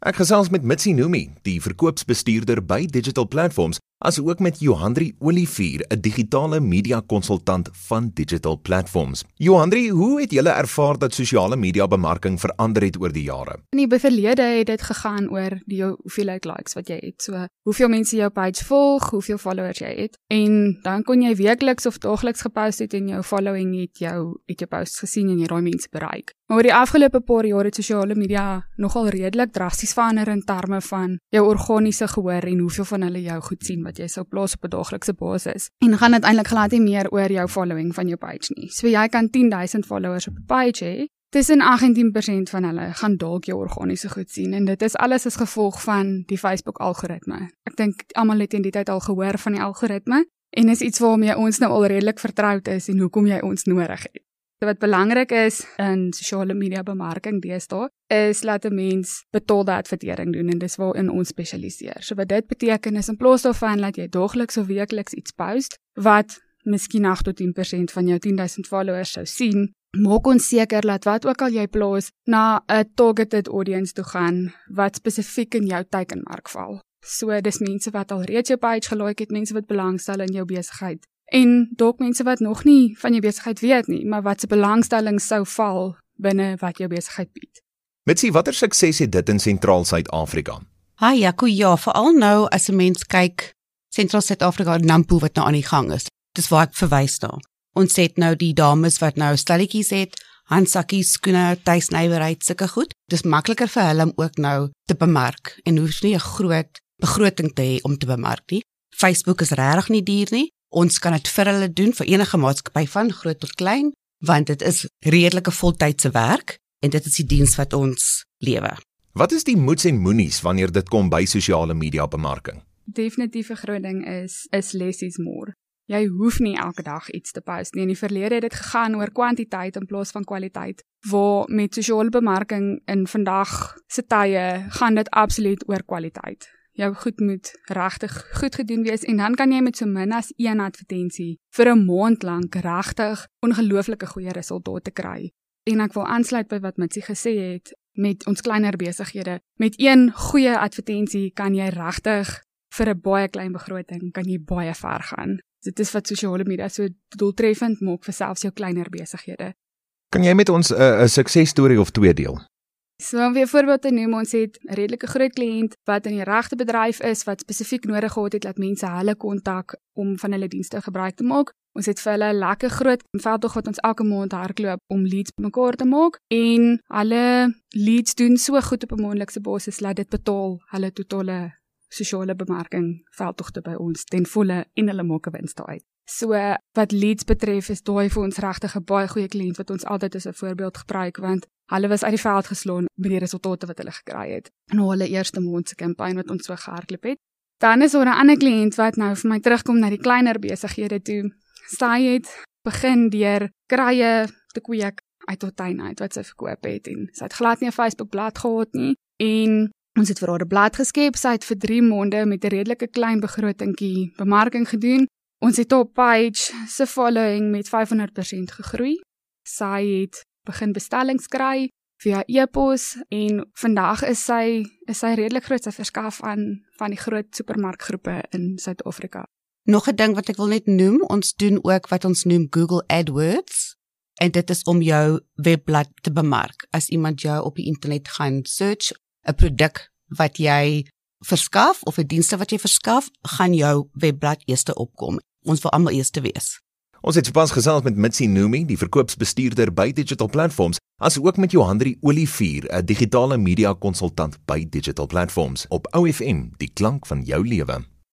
Ek gesels met Mitsi Noemi, die verkoopsbestuurder by Digital Platforms, as ook met Johandri Olivier, 'n digitale media konsultant van Digital Platforms. Johandri, hoe het julle ervaar dat sosiale media bemarking verander het oor die jare? In die verlede het dit gegaan oor die hoeveelheid likes wat jy het. So, hoeveel mense jou page volg, hoeveel followers jy het. En dan kon jy weekliks of daagliks gepost het en jou following het jou posts gesien en jy daai mense bereik. Maar oor die afgelope paar jaar het sosiale media nogal redelik drasties verander in terme van jou organiese gehoor en hoeveel van hulle jou goed sien wat jy sou plaas op 'n daaglikse basis. En gaan uiteindelik glad nie meer oor jou following van jou page nie. So jy kan 10,000 followers op 'n page hê. Tussen 8 en 10% van hulle gaan dalk jou organiese goed sien en dit is alles as gevolg van die Facebook algoritme. Ek dink almal het in die tyd al gehoor van die algoritme en is iets waarmee ons nou al redelik vertroud is en hoekom jy ons nodig het. Wat belangrik is in sosiale media bemarking deesdae is dat 'n mens betaalde advertering doen en dis waarin ons spesialiseer. So wat dit beteken is in plaas daarvan dat jy daagliks of weekliks iets post wat miskien 8 tot 10% van jou 10,000 followers sou sien, maak ons seker dat wat ook al jy plaas na 'n targeted audience toe gaan wat spesifiek in jou teikenmark val. So dis mense wat al reeds jou page gelike het, mense wat belangstel in jou besigheid. En dalk mense wat nog nie van jou besigheid weet nie, maar wat se belangstelling sou val binne wat jou besigheid bied. Mitsi, watter sukses het dit in Sentraal Suid-Afrika? Jaco, ja, veral nou as 'n mens kyk Sentraal Suid-Afrika en Nampo wat nou aan die gang is. Dis waar ek verwys na. Ons het nou die dames wat nou stalletjies het, handsakkies, skoene, tuisnywerheid, sulke goed. Dis makliker vir hulle om ook nou te bemark en hoef nie 'n groot begroting te hê om te bemark nie. Facebook is regtig nie duur nie. Ons kan dit vir hulle doen, vir enige maatskappy van groot tot klein, want dit is redelike voltydse werk en dit is die diens wat ons lewe. Wat is die moeds en moenies wanneer dit kom by sosiale media bemarking? Definitief 'n groot ding is less is more. Jy hoef nie elke dag iets te post nie. In die verlede het dit gegaan oor kwantiteit in plaas van kwaliteit. Waar met sosiale bemarking in vandag se tye gaan dit absoluut oor kwaliteit. Jou goed moet regtig goed gedoen wees en dan kan jy met so min as 1 advertensie vir 'n maand lank regtig ongelooflike goeie resultate kry. En ek wil aansluit by wat Mitsi gesê het met ons kleiner besighede. Met 1 goeie advertensie kan jy regtig vir 'n baie klein begroting kan jy baie ver gaan. Dit is wat sosiale media so doeltreffend maak vir selfs jou kleiner besighede. Kan jy met ons 'n suksesstorie of 2 deel? So om weer voorbeeld te noem, ons het 'n redelike groot kliënt wat in die regte bedryf is, wat spesifiek nodig gehad het dat mense hulle kontak om van hulle dienste gebruik te maak. Ons het vir hulle 'n lekker groot veldtog wat ons elke maand hardloop om leads bymekaar te maak en hulle leads doen so goed op 'n maandelikse basis dat dit betaal hulle totale sosiale bemarking veldtogte by ons ten volle en hulle maak 'n wins daaruit. So wat leads betref is daai vir ons regtig 'n baie goeie kliënt wat ons altyd as 'n voorbeeld gebruik want hulle was uit die veld geslaan met die resultate wat hulle gekry het in hulle eerste maand se kampanje wat ons so gehardloop het. Dan is daar 'n ander kliënt wat nou vir my terugkom na die kleiner besighede toe. Sy het begin deur krye te kweek uit haar tuin uit wat sy verkoop het en sy het glad nie 'n Facebook bladsy gehad nie en ons het vir haar 'n blad geskep. Sy het vir 3 maande met 'n redelike klein begrotingkie bemarking gedoen. Ons het op page se following met 500% gegroei. Sy het begin bestellings kry via e-pos en vandag is sy redelik groot. Sy verskaf aan van die groot supermarkgroepe in Suid-Afrika. Nog 'n ding wat ek wil net noem, ons doen ook wat ons noem Google AdWords en dit is om jou webblad te bemark. As iemand jou op die internet gaan search 'n produk wat jy verskaf of 'n dienste wat jy verskaf, gaan jou webblad eerste opkom. Ons wil almal eerste wees. Ons het sopas gesels met Mitsi Noemi, die verkoopsbestuurder by Digital Platforms, as ook met Johandri Olivier, 'n digitale media konsultant by Digital Platforms op OFM, die klank van jou lewe.